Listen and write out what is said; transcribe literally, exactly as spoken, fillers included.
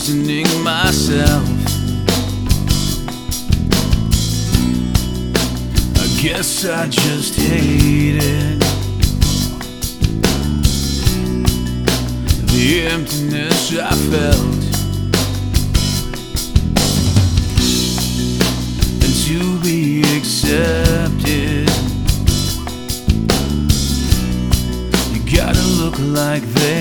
poisoning myself. I guess I just hate it, the emptiness I felt. And to be accepted, you gotta look like they